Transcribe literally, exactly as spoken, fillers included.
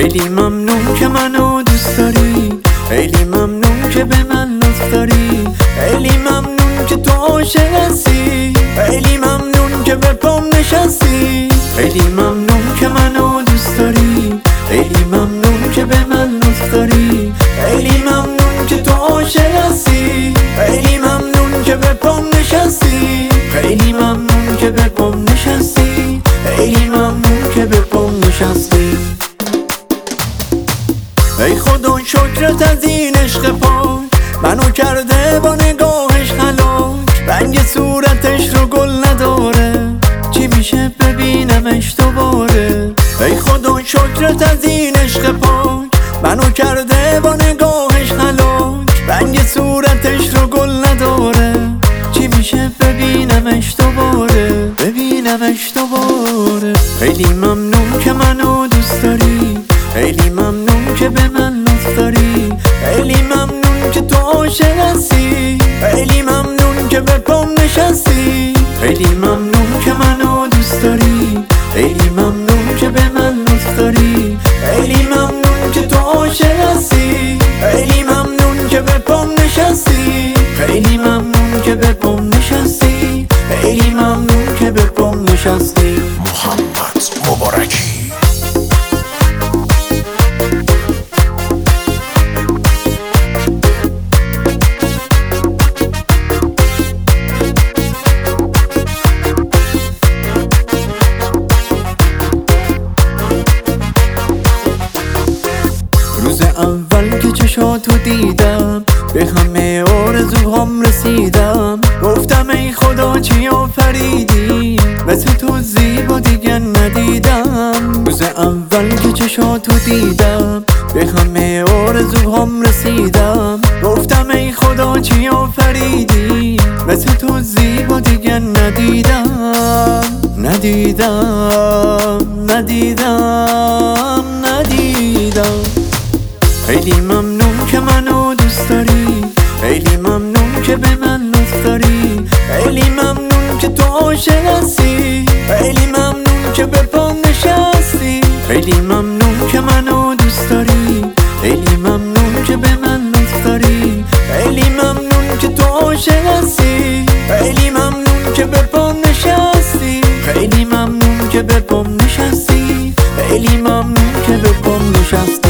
خیلی ممنون که منو دوست داری، خیلی ممنون که به من لطف داری، خیلی ممنون که تو عاشق هستی، خیلی ممنون که به پام نشستی، خیلی ممنون که منو دوست داری، خیلی ممنون که به من لطف داری، خیلی ممنون که تو عاشق هستی، خیلی ممنون که به پام نشستی، خیلی ممنون که به پام نشستی، خیلی ممنون که به پام نشستی. ای خدا شکرت از این عشق پاک، منو کرده با نگاهش هلاک، رنگ صورتش رو گل نداره، چی میشه ببینمش دوباره. ای خدا شکرت از این عشق پاک، منو کرده با نگاهش هلاک، رنگ صورتش رو گل نداره، چی میشه ببینمش دوباره، ببینمش دوباره. خیلی ممنون که منو دوست داری، خیلی ممنون که به من لطف داری، خیلی ممنون که تو عاشق هستی، خیلی ممنون که به پام نشستی، خیلی ممنون که منو دوست داری، خیلی ممنون که به من لطف داری، خیلی ممنون که تو عاشق هستی، خیلی ممنون که به پام نشستی، خیلی ممنون که به پام نشستی، خیلی ممنون که به پام نشستی. محمد مبارکی. روز اول که چشاتو دیدم، به همه آرزوهام رسیدم، گفتم ای خدا چی آفریدی، مثل تو زیبا دیگه ندیدم. روز اول که چشاتو دیدم، به همه آرزوهام رسیدم، گفتم ای خدا چی آفریدی، مثل تو زیبا دیگه ندیدم، ندیدم ندیدم ندیدم. خیلی ممنون که منو دوست داری، خیلی ممنون که به من لطف داری، خیلی ممنون که تو عاشق هستی، خیلی ممنون که به پام نشستی، خیلی ممنون که منو دوست داری، خیلی ممنون که به من لطف داری، خیلی ممنون که تو عاشق هستی، خیلی ممنون که به پام نشستی، خیلی ممنون که به پام نشستی، خیلی ممنون که به پام نشستی.